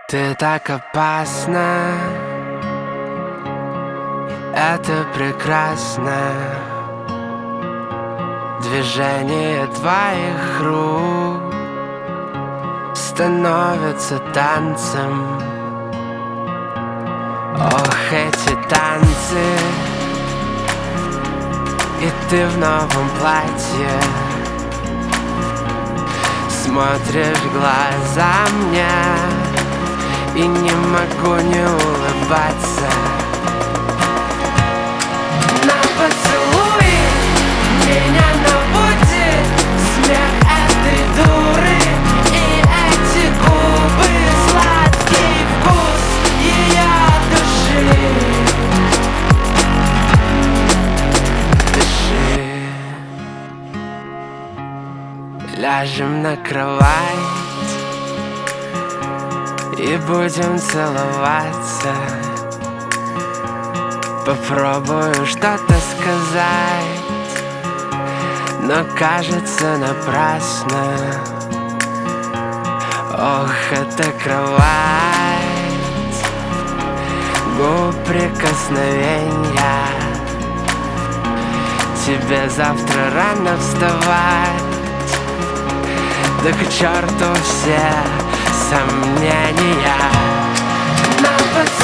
Ты так опасна, это прекрасно. Движение твоих рук становятся танцем. Ох, эти танцы, и ты в новом платье смотришь в глаза мне, и не могу не улыбаться. На поцелуй меня наводит смех этой дуры и эти губы, сладкий вкус ее души. Дыши. Ляжем на кровать и будем целоваться. Попробую что-то сказать, но кажется напрасно. Ох, эта кровать, губ прикосновенья. Тебе завтра рано вставать, да к черту все сомнения. На